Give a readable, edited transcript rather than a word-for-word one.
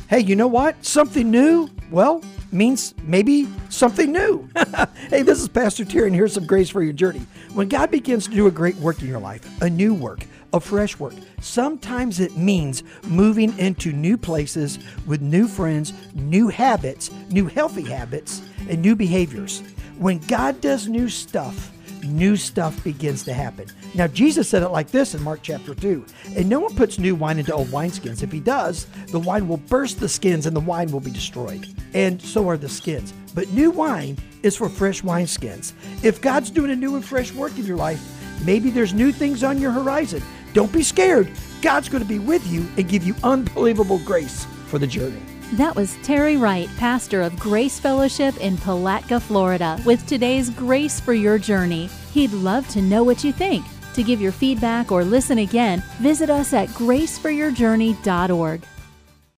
Hey, you know what? Something new, well, means maybe something new. Hey, this is Pastor Terry, and here's some grace for your journey. When God begins to do a great work in your life, a new work, a fresh work, sometimes it means moving into new places with new friends, new habits, new healthy habits, and new behaviors. When God does new stuff begins to happen. Now, Jesus said it like this in Mark chapter 2. And no one puts new wine into old wineskins. If he does, the wine will burst the skins and the wine will be destroyed. And so are the skins. But new wine is for fresh wineskins. If God's doing a new and fresh work in your life, maybe there's new things on your horizon. Don't be scared. God's going to be with you and give you unbelievable grace for the journey. That was Terry Wright, pastor of Grace Fellowship in Palatka, Florida, with today's Grace for Your Journey. He'd love to know what you think. To give your feedback or listen again, visit us at graceforyourjourney.org.